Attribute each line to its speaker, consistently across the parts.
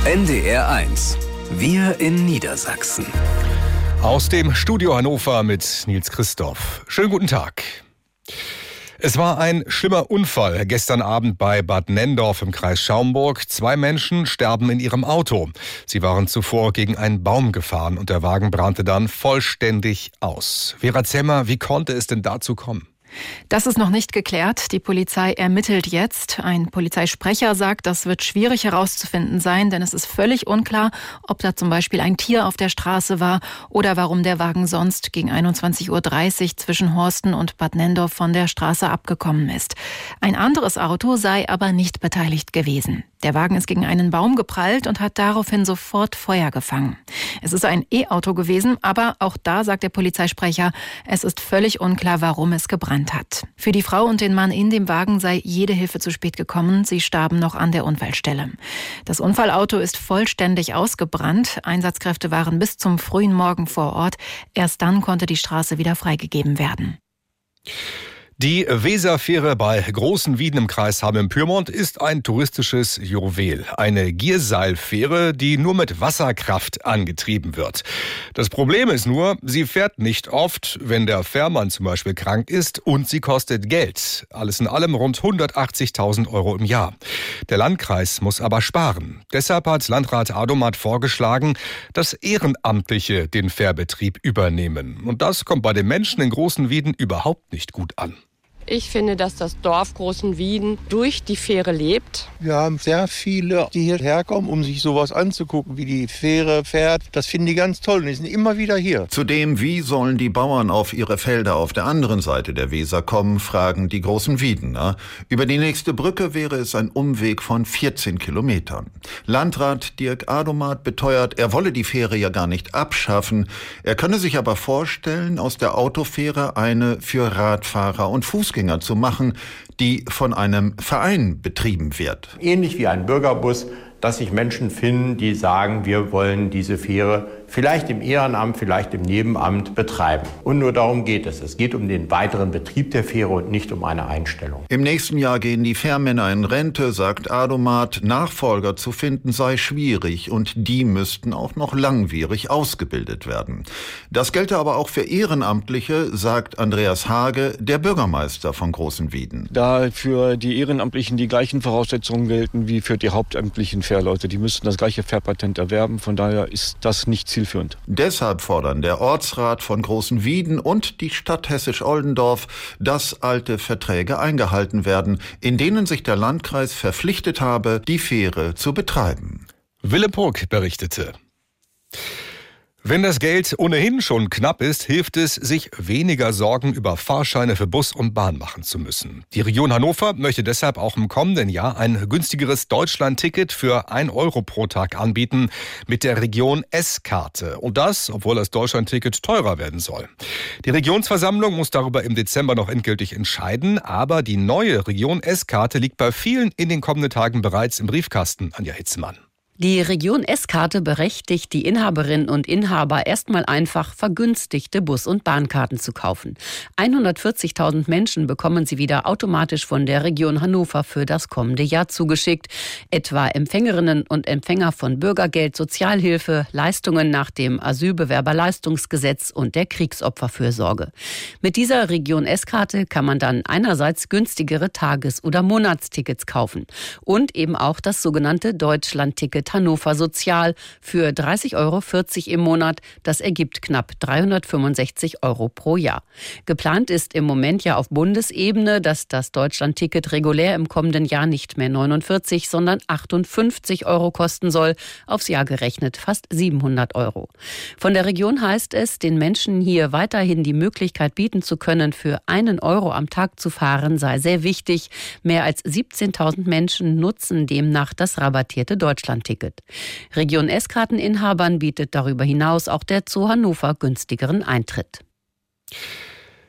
Speaker 1: NDR 1. Wir in Niedersachsen.
Speaker 2: Aus dem Studio Hannover mit Nils Christoph. Schönen guten Tag. Es war ein schlimmer Unfall gestern Abend bei Bad Nenndorf im Kreis Schaumburg. 2 Menschen starben in ihrem Auto. Sie waren zuvor gegen einen Baum gefahren und der Wagen brannte dann vollständig aus. Vera Zemmer, wie konnte es denn dazu kommen?
Speaker 3: Das ist noch nicht geklärt. Die Polizei ermittelt jetzt. Ein Polizeisprecher sagt, das wird schwierig herauszufinden sein, denn es ist völlig unklar, ob da zum Beispiel ein Tier auf der Straße war oder warum der Wagen sonst gegen 21:30 Uhr zwischen Horsten und Bad Nenndorf von der Straße abgekommen ist. Ein anderes Auto sei aber nicht beteiligt gewesen. Der Wagen ist gegen einen Baum geprallt und hat daraufhin sofort Feuer gefangen. Es ist ein E-Auto gewesen, aber auch da sagt der Polizeisprecher, es ist völlig unklar, warum es gebrannt hat. Für die Frau und den Mann in dem Wagen sei jede Hilfe zu spät gekommen. Sie starben noch an der Unfallstelle. Das Unfallauto ist vollständig ausgebrannt. Einsatzkräfte waren bis zum frühen Morgen vor Ort. Erst dann konnte die Straße wieder freigegeben werden.
Speaker 2: Die Weserfähre bei Großenwieden im Kreis Hameln-Pyrmont ist ein touristisches Juwel. Eine Gierseilfähre, die nur mit Wasserkraft angetrieben wird. Das Problem ist nur, sie fährt nicht oft, wenn der Fährmann zum Beispiel krank ist, und sie kostet Geld. Alles in allem rund 180.000 € im Jahr. Der Landkreis muss aber sparen. Deshalb hat Landrat Adomat vorgeschlagen, dass Ehrenamtliche den Fährbetrieb übernehmen. Und das kommt bei den Menschen in Großenwieden überhaupt nicht gut an.
Speaker 4: Ich finde, dass das Dorf Großenwieden durch die Fähre lebt.
Speaker 5: Wir haben sehr viele, die hierher kommen, um sich sowas anzugucken, wie die Fähre fährt. Das finden die ganz toll und die sind immer wieder hier.
Speaker 6: Zudem, wie sollen die Bauern auf ihre Felder auf der anderen Seite der Weser kommen, fragen die Großenwiedener. Über die nächste Brücke wäre es ein Umweg von 14 Kilometern. Landrat Dirk Adomat beteuert, er wolle die Fähre ja gar nicht abschaffen. Er könne sich aber vorstellen, aus der Autofähre eine für Radfahrer und Fußgänger zu machen, die von einem Verein betrieben wird.
Speaker 7: Ähnlich wie ein Bürgerbus, dass sich Menschen finden, die sagen, wir wollen diese Fähre vielleicht im Ehrenamt, vielleicht im Nebenamt betreiben. Und nur darum geht es. Es geht um den weiteren Betrieb der Fähre und nicht um eine Einstellung.
Speaker 6: Im nächsten Jahr gehen die Fährmänner in Rente, sagt Adomat. Nachfolger zu finden sei schwierig und die müssten auch noch langwierig ausgebildet werden. Das gelte aber auch für Ehrenamtliche, sagt Andreas Hage, der Bürgermeister von Großenwieden.
Speaker 8: Da für die Ehrenamtlichen die gleichen Voraussetzungen gelten wie für die hauptamtlichen Fährleute. Die müssten das gleiche Fährpatent erwerben. Von daher ist das nicht zielführend.
Speaker 6: Deshalb fordern der Ortsrat von Großenwieden und die Stadt Hessisch-Oldendorf, dass alte Verträge eingehalten werden, in denen sich der Landkreis verpflichtet habe, die Fähre zu betreiben.
Speaker 2: Willem Purk berichtete. Wenn das Geld ohnehin schon knapp ist, hilft es, sich weniger Sorgen über Fahrscheine für Bus und Bahn machen zu müssen. Die Region Hannover möchte deshalb auch im kommenden Jahr ein günstigeres Deutschland-Ticket für 1 € pro Tag anbieten mit der Region S-Karte. Und das, obwohl das Deutschland-Ticket teurer werden soll. Die Regionsversammlung muss darüber im Dezember noch endgültig entscheiden, aber die neue Region S-Karte liegt bei vielen in den kommenden Tagen bereits im Briefkasten. Anja Hitzmann.
Speaker 9: Die Region S-Karte berechtigt die Inhaberinnen und Inhaber erstmal einfach vergünstigte Bus- und Bahnkarten zu kaufen. 140.000 Menschen bekommen sie wieder automatisch von der Region Hannover für das kommende Jahr zugeschickt. Etwa Empfängerinnen und Empfänger von Bürgergeld, Sozialhilfe, Leistungen nach dem Asylbewerberleistungsgesetz und der Kriegsopferfürsorge. Mit dieser Region S-Karte kann man dann einerseits günstigere Tages- oder Monatstickets kaufen und eben auch das sogenannte Deutschland-Ticket Hannover Sozial für 30,40 € im Monat. Das ergibt knapp 365 € pro Jahr. Geplant ist im Moment ja auf Bundesebene, dass das Deutschland-Ticket regulär im kommenden Jahr nicht mehr 49, sondern 58 € kosten soll. Aufs Jahr gerechnet fast 700 €. Von der Region heißt es, den Menschen hier weiterhin die Möglichkeit bieten zu können, für 1 € am Tag zu fahren, sei sehr wichtig. Mehr als 17.000 Menschen nutzen demnach das rabattierte Deutschland-Ticket. Region S-Karteninhabern bietet darüber hinaus auch der Zoo Hannover günstigeren Eintritt.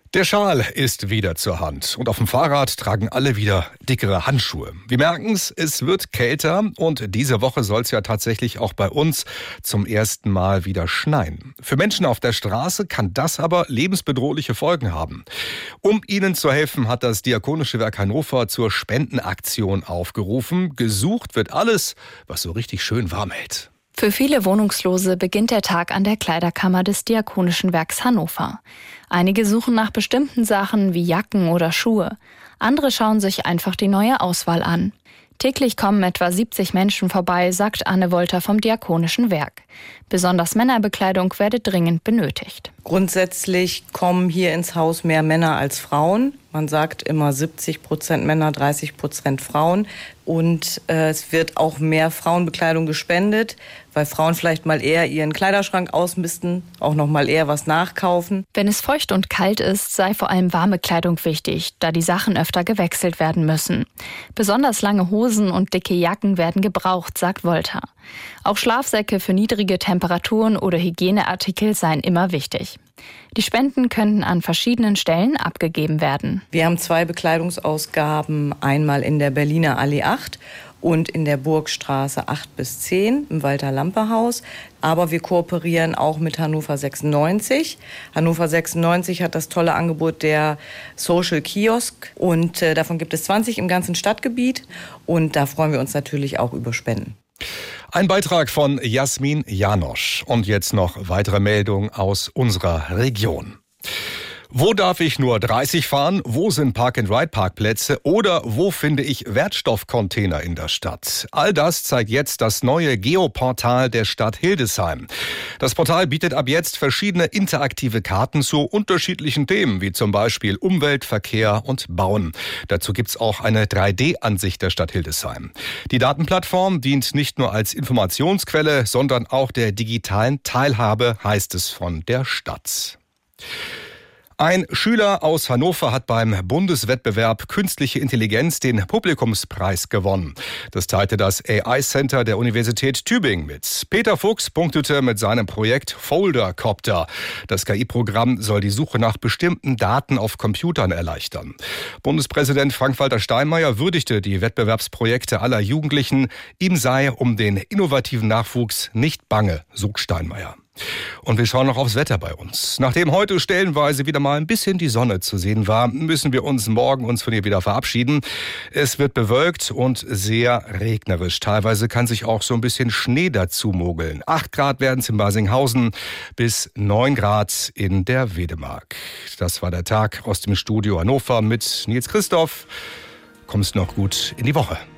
Speaker 2: Der Schal ist wieder zur Hand und auf dem Fahrrad tragen alle wieder dickere Handschuhe. Wir merken es wird kälter und diese Woche soll es ja tatsächlich auch bei uns zum ersten Mal wieder schneien. Für Menschen auf der Straße kann das aber lebensbedrohliche Folgen haben. Um ihnen zu helfen, hat das Diakonische Werk Hannover zur Spendenaktion aufgerufen. Gesucht wird alles, was so richtig schön warm hält.
Speaker 10: Für viele Wohnungslose beginnt der Tag an der Kleiderkammer des Diakonischen Werks Hannover. Einige suchen nach bestimmten Sachen wie Jacken oder Schuhe. Andere schauen sich einfach die neue Auswahl an. Täglich kommen etwa 70 Menschen vorbei, sagt Anne Wolter vom Diakonischen Werk. Besonders Männerbekleidung werde dringend benötigt.
Speaker 11: Grundsätzlich kommen hier ins Haus mehr Männer als Frauen. Man sagt immer 70% Männer, 30% Frauen. Und es wird auch mehr Frauenbekleidung gespendet, weil Frauen vielleicht mal eher ihren Kleiderschrank ausmisten, auch noch mal eher was nachkaufen.
Speaker 10: Wenn es feucht und kalt ist, sei vor allem warme Kleidung wichtig, da die Sachen öfter gewechselt werden müssen. Besonders lange Hosen und dicke Jacken werden gebraucht, sagt Wolter. Auch Schlafsäcke für niedrige Temperaturen oder Hygieneartikel seien immer wichtig. Die Spenden könnten an verschiedenen Stellen abgegeben werden.
Speaker 11: Wir haben 2 Bekleidungsausgaben, einmal in der Berliner Allee 8 und in der Burgstraße 8-10 im Walter-Lampe-Haus. Aber wir kooperieren auch mit Hannover 96. Hannover 96 hat das tolle Angebot der Social Kiosk und davon gibt es 20 im ganzen Stadtgebiet und da freuen wir uns natürlich auch über Spenden.
Speaker 2: Ein Beitrag von Jasmin Janosch. Und jetzt noch weitere Meldungen aus unserer Region. Wo darf ich nur 30 fahren? Wo sind Park-and-Ride-Parkplätze? Oder wo finde ich Wertstoffcontainer in der Stadt? All das zeigt jetzt das neue Geoportal der Stadt Hildesheim. Das Portal bietet ab jetzt verschiedene interaktive Karten zu unterschiedlichen Themen, wie zum Beispiel Umwelt, Verkehr und Bauen. Dazu gibt's auch eine 3D-Ansicht der Stadt Hildesheim. Die Datenplattform dient nicht nur als Informationsquelle, sondern auch der digitalen Teilhabe, heißt es von der Stadt. Ein Schüler aus Hannover hat beim Bundeswettbewerb Künstliche Intelligenz den Publikumspreis gewonnen. Das teilte das AI-Center der Universität Tübingen mit. Peter Fuchs punktete mit seinem Projekt Foldercopter. Das KI-Programm soll die Suche nach bestimmten Daten auf Computern erleichtern. Bundespräsident Frank-Walter Steinmeier würdigte die Wettbewerbsprojekte aller Jugendlichen. Ihm sei um den innovativen Nachwuchs nicht bange, so Steinmeier. Und wir schauen noch aufs Wetter bei uns. Nachdem heute stellenweise wieder mal ein bisschen die Sonne zu sehen war, müssen wir uns morgen von hier wieder verabschieden. Es wird bewölkt und sehr regnerisch. Teilweise kann sich auch so ein bisschen Schnee dazu mogeln. 8 Grad werden es in Basinghausen bis 9 Grad in der Wedemark. Das war der Tag aus dem Studio Hannover mit Nils Christoph. Kommst noch gut in die Woche.